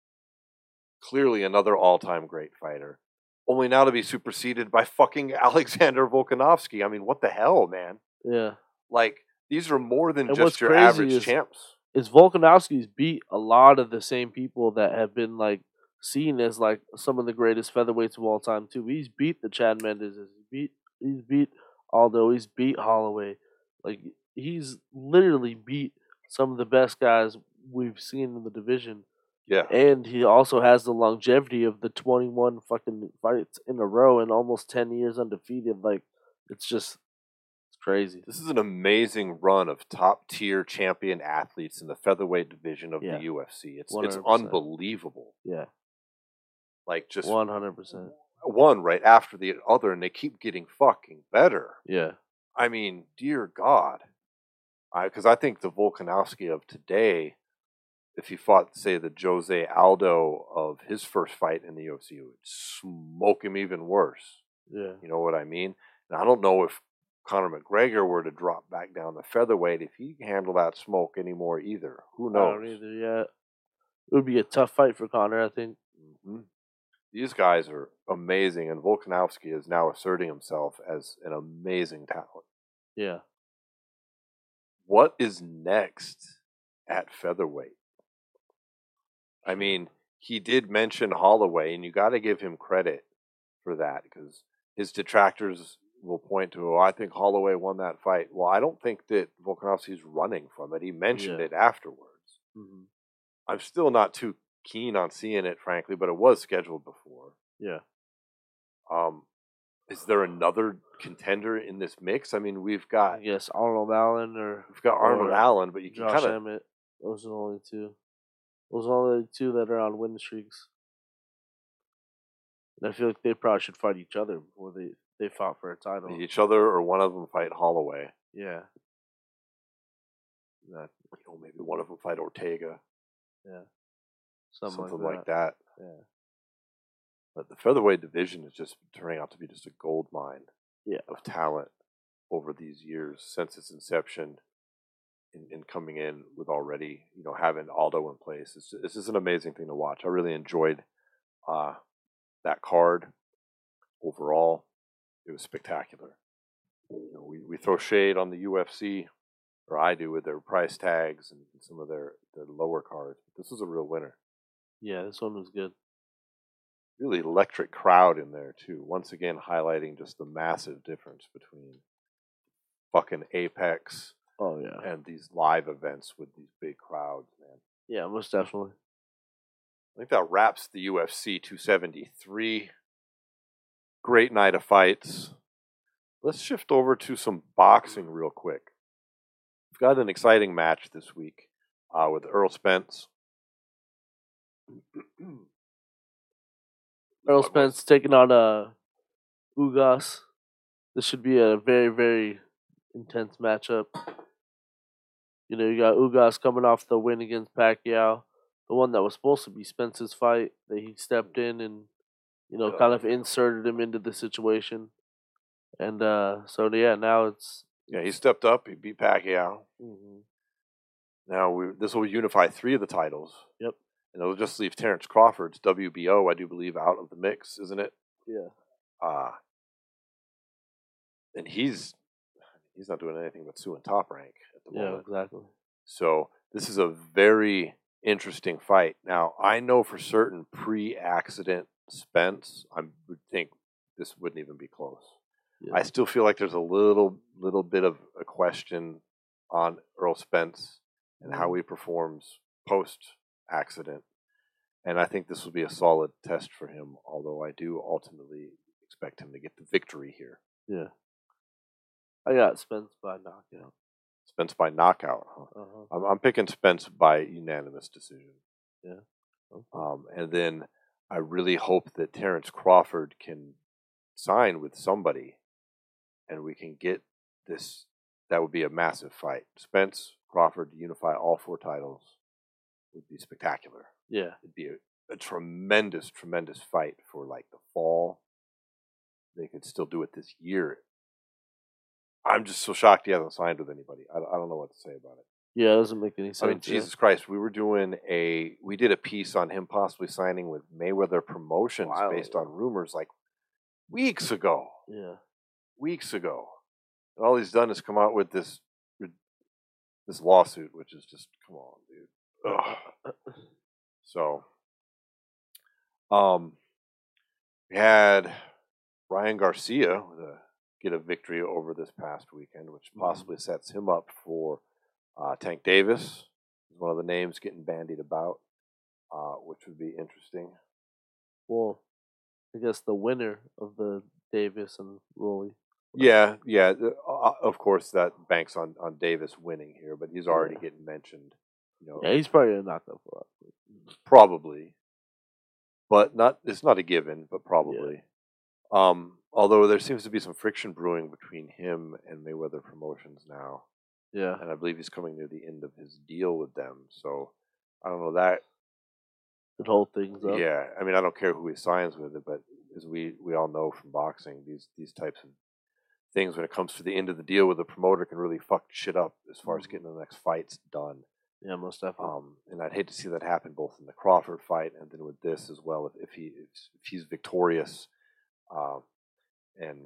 Clearly another all-time great fighter. Only now to be superseded by fucking Alexander Volkanovski. I mean, what the hell, man? Yeah. Like, these are more than And just what's your crazy average is- champs. Is Volkanovski's beat a lot of the same people that have been like seen as like some of the greatest featherweights of all time too. He's beat the Chad Mendezes. He's beat he's beat Aldo. He's beat Holloway. Like he's literally beat some of the best guys we've seen in the division. Yeah. And he also has the longevity of the twenty-one fucking fights in a row and almost ten years undefeated. Like, it's just, it's crazy. This is an amazing run of top tier champion athletes in the featherweight division of Yeah. the U F C. It's one it's hundred percent. unbelievable. Yeah, Like just one hundred percent. one right after the other, and they keep getting fucking better. Yeah, I mean, dear God. Because I, I think the Volkanovski of today, if he fought, say, the Jose Aldo of his first fight in the U F C, would smoke him even worse. yeah. You know what I mean? And I don't know if Conor McGregor were to drop back down to featherweight, if he can handle that smoke anymore either. Who I knows? don't either. Yeah, it would be a tough fight for Conor. I think. hmm These guys are amazing, and Volkanovski is now asserting himself as an amazing talent. Yeah, What is next at featherweight? I mean, he did mention Holloway, and you got to give him credit for that because his detractors will point to, oh, I think Holloway won that fight. Well, I don't think that Volkanovski's running from it. He mentioned Yeah. it afterwards. mm-hmm. I'm still not too keen on seeing it, frankly, but it was scheduled before. yeah. Um, is there another contender in this mix? I mean, we've got I guess Arnold Allen or we've got Arnold or Allen, but you can Josh kind of Emmett. Those are the only two. Those are the only two that are on win streaks. And I feel like they probably should fight each other before they, they fought for a title. each other or one of them fight Holloway. Yeah, That, you know, maybe one of them fight Ortega, yeah. Something, something like like that. that. Yeah. But the featherweight division is just turning out to be just a gold mine Yeah. of talent over these years since its inception. And, and coming in with already, you know, having Aldo in place. It's, this is an amazing thing to watch. I really enjoyed uh, that card overall. It was spectacular. You know, we, we throw shade on the U F C, or I do, with their price tags and some of their, their lower cards. But this was a real winner. Yeah, this one was good. Really electric crowd in there, too. Once again, highlighting just the massive difference between fucking Apex Oh, yeah. and these live events with these big crowds, man. Yeah, most definitely. I think that wraps the U F C two seventy-three. Great night of fights. Let's shift over to some boxing real quick. We've got an exciting match this week uh, with Earl Spence. Earl Spence taking on uh, Ugas. This should be a very, very intense matchup. You know, you got Ugas coming off the win against Pacquiao, the one that was supposed to be Spence's fight, that he stepped in and, you know, kind of inserted him into the situation. And uh, so, yeah, now it's... Yeah, he stepped up. He beat Pacquiao. Mm-hmm. Now, we, this will unify three of the titles. Yep. And it'll just leave Terrence Crawford's W B O, I do believe, out of the mix, isn't it? Yeah. Uh, and he's he's not doing anything but suing Top Rank at the Yeah, moment. exactly. So this is a very interesting fight. Now, I know for certain pre-accident Spence, I would think this wouldn't even be close. Yeah. I still feel like there's a little little bit of a question on Earl Spence and how he performs post-accident. And I think this will be a solid test for him, although I do ultimately expect him to get the victory here. Yeah. I got Spence by knockout. Spence by knockout, huh? Uh-huh. I'm, I'm picking Spence by unanimous decision. Yeah. Okay. Um, and then I really hope that Terrence Crawford can sign with somebody, and we can get this, that would be a massive fight. Spence Crawford to unify all four titles would be spectacular. Yeah. It'd be a, a tremendous, tremendous fight for like the fall. They could still do it this year. I'm just so shocked he hasn't signed with anybody. I, I don't know what to say about it. Yeah, it doesn't make any sense. I mean, Jesus Christ, we were doing a, we did a piece on him possibly signing with Mayweather Promotions Wow. based on rumors like weeks ago. Yeah. Weeks ago. And all he's done is come out with this this lawsuit, which is just, come on, dude. Ugh. So, um, we had Ryan Garcia with a, get a victory over this past weekend, which possibly mm-hmm. sets him up for uh, Tank Davis. Is one of the names getting bandied about, uh, which would be interesting. Well, I guess the winner of the Davis and Rolly. Yeah, yeah. Uh, of course, that banks on, on Davis winning here, but he's already yeah. getting mentioned. You know, yeah, he's probably gonna knock that for us. Probably, but not. It's not a given, but probably. Yeah. Um, although there seems to be some friction brewing between him and Mayweather Promotions now. Yeah, and I believe he's coming near the end of his deal with them. So I don't know that. Could hold things up. Yeah, I mean, I don't care who he signs with it, but as we we all know from boxing, these these types of things, when it comes to the end of the deal with the promoter, can really fuck shit up as far mm-hmm. as getting the next fights done. Yeah, most definitely. Um, and I'd hate to see that happen both in the Crawford fight and then with this as well. If, if he if, if he's victorious, um, and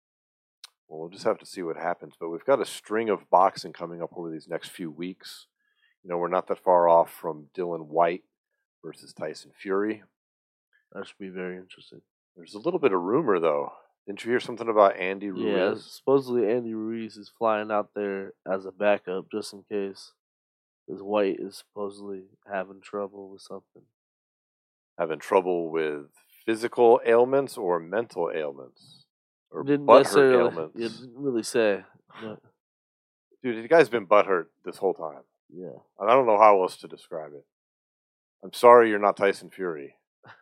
well, we'll just have to see what happens. But we've got a string of boxing coming up over these next few weeks. You know, we're not that far off from Dylan White versus Tyson Fury. That should be very interesting. There's a little bit of rumor though. Didn't you hear something about Andy Ruiz? Yeah, supposedly Andy Ruiz is flying out there as a backup just in case. Because White is supposedly having trouble with something. Having trouble with physical ailments or mental ailments? Or didn't butthurt ailments? You didn't really say. But... Dude, the guy's been butthurt this whole time. Yeah. And I don't know how else to describe it. I'm sorry you're not Tyson Fury.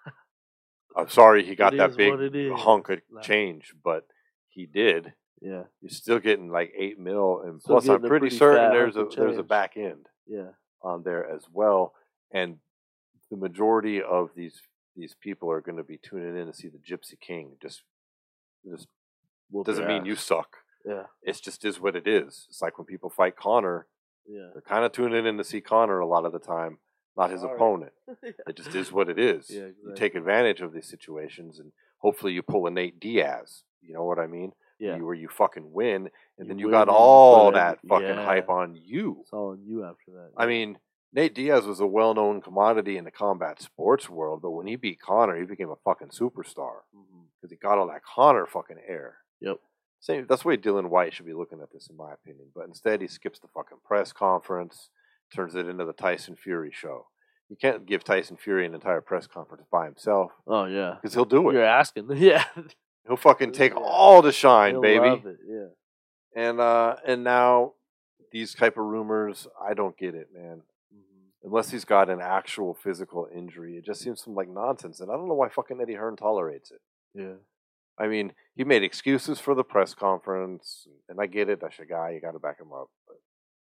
I'm sorry he got that big hunk of nah. change, but he did. Yeah. You're still getting like eight mil, and still plus I'm pretty, pretty certain there's a there's a back end. Yeah. On there as well, and the majority of these these people are going to be tuning in to see the Gypsy King. Just, just Whoop doesn't mean you suck. Yeah. It's just is what it is. It's like when people fight Conor. Yeah. They're kind of tuning in to see Conor a lot of the time, not his Sorry. opponent. It just is what it is. Yeah, exactly. You take advantage of these situations, and hopefully you pull a Nate Diaz. You know what I mean? Yeah. You, where you fucking win, and you then you win got all you that fucking yeah. hype on you. It's all on you after that. Yeah. I mean, Nate Diaz was a well-known commodity in the combat sports world, but when he beat Conor, he became a fucking superstar because mm-hmm. he got all that Conor fucking air. Yep. Same. That's the way Dylan White should be looking at this, in my opinion. But instead, he skips the fucking press conference, turns it into the Tyson Fury show. You can't give Tyson Fury an entire press conference by himself. Oh yeah, because he'll do it. You're asking, yeah. He'll fucking take yeah. all the shine, He'll baby. Love it. Yeah. And uh, and now these type of rumors, I don't get it, man. Mm-hmm. Unless he's got an actual physical injury, it just seems some like nonsense. And I don't know why fucking Eddie Hearn tolerates it. Yeah. I mean, he made excuses for the press conference, and I get it. That's your guy. You got to back him up. But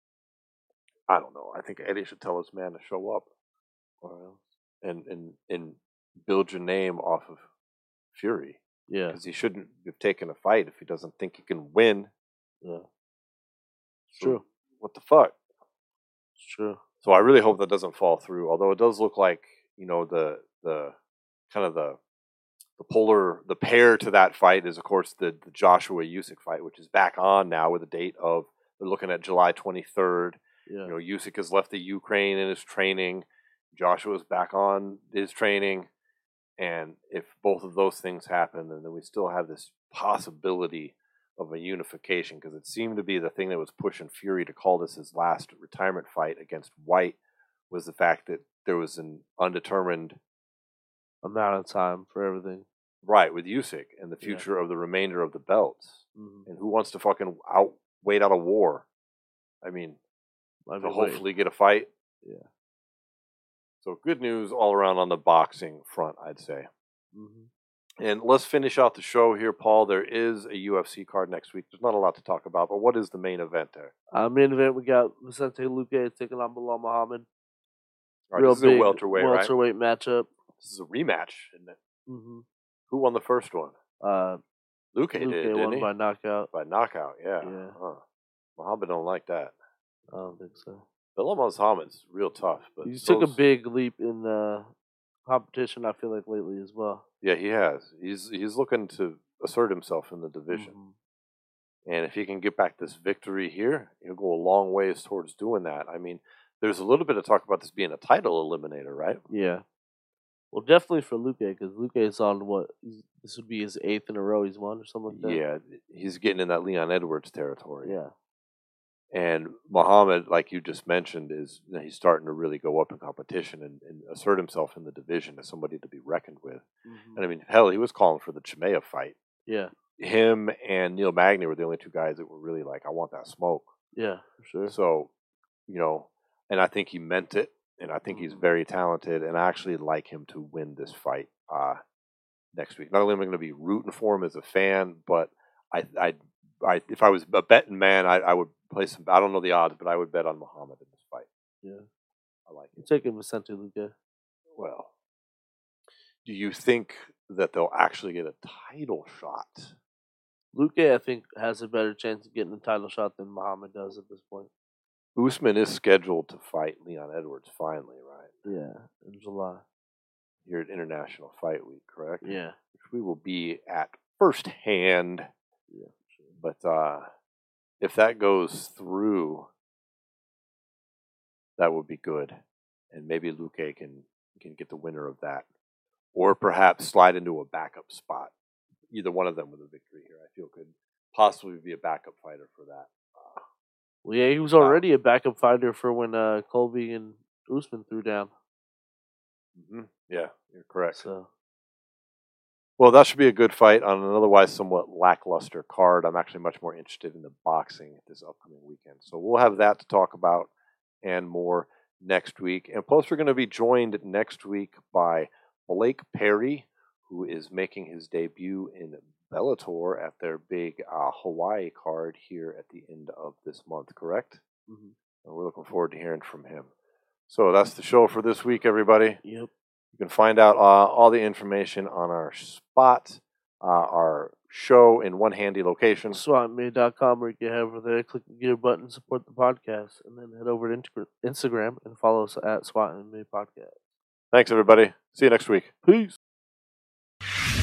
I don't know. I think Eddie should tell his man to show up, or and and and build your name off of Fury. Yeah, because he shouldn't have taken a fight if he doesn't think he can win. Yeah, it's so, true. What the fuck? It's true. So I really hope that doesn't fall through. Although it does look like, you know, the the kind of the the polar the pair to that fight is of course the, the Joshua Usyk fight, which is back on now with a date of they're looking at July twenty-third. Yeah. You know, Usyk has left the Ukraine in his training. Joshua's back on his training. And if both of those things happen, then we still have this possibility of a unification, because it seemed to be the thing that was pushing Fury to call this his last retirement fight against White was the fact that there was an undetermined amount of time for everything. Right, with Usyk and the future yeah. of the remainder of the belts. Mm-hmm. And who wants to fucking out wait out a war? I mean, I mean to hopefully wait. get a fight. Yeah. So good news all around on the boxing front, I'd say. Mm-hmm. And let's finish out the show here, Paul. There is a U F C card next week. There's not a lot to talk about, but what is the main event there? Uh, main event, we got Vicente Luque taking on Bilal Muhammad. All right, Real this is a big welterweight, right? welterweight matchup. This is a rematch, isn't it? Mm-hmm. Who won the first one? Uh, Luque, Luque did, didn't won he? by knockout. By knockout, yeah. Yeah. Huh. Muhammad don't like that. I don't think so. Bilal Muhammad's real tough, but He took a so's- big leap in uh, competition, I feel like, lately as well. Yeah, he has. He's he's looking to assert himself in the division. Mhm. And if he can get back this victory here, he'll go a long ways towards doing that. I mean, there's a little bit of talk about this being a title eliminator, right? Yeah. Well, definitely for Luque, because Luque is on what? he's- This would be his eighth in a row he's won or something like that. Yeah, he's getting in that Leon Edwards territory. Yeah. And Muhammad, like you just mentioned, is you know, he's starting to really go up in competition and, and assert himself in the division as somebody to be reckoned with. Mhm. And I mean, hell, he was calling for the Chimaev fight. Yeah. Him and Neil Magny were the only two guys that were really like, I want that smoke. Yeah, for sure. So, you know, and I think he meant it, and I think he's Mhm. very talented, and I actually like him to win this fight uh, next week. Not only am I going to be rooting for him as a fan, but I, I, I if I was a betting man, I, I would play some. I don't know the odds, but I would bet on Muhammad in this fight. Yeah. I like I'm it. taking Vicente Luque. Well, do you think that they'll actually get a title shot? Luque, I think, has a better chance of getting a title shot than Muhammad does at this point. Usman is scheduled to fight Leon Edwards finally, right? Yeah, in July. Here at International Fight Week, correct? Yeah. Which we will be at firsthand. Yeah. But uh, if that goes through, that would be good, and maybe Luque can can get the winner of that, or perhaps slide into a backup spot. Either one of them with a victory here, I feel could possibly be a backup fighter for that. Uh, Well, yeah, he was already a backup fighter for when uh, Colby and Usman threw down. mhm. Yeah, you're correct. So, Well, that should be a good fight on an otherwise somewhat lackluster card. I'm actually much more interested in the boxing this upcoming weekend. So we'll have that to talk about and more next week. And plus, we're going to be joined next week by Blake Perry, who is making his debut in Bellator at their big uh, Hawaii card here at the end of this month, correct? mhm. And we're looking forward to hearing from him. So that's the show for this week, everybody. Yep. You can find out uh, all the information on our spot, uh, our show in one handy location. swat made dot com, where you can head over there, click the gear button, support the podcast, and then head over to Insta- Instagram and follow us at SWAT and Made Podcast. Thanks, everybody. See you next week. Peace.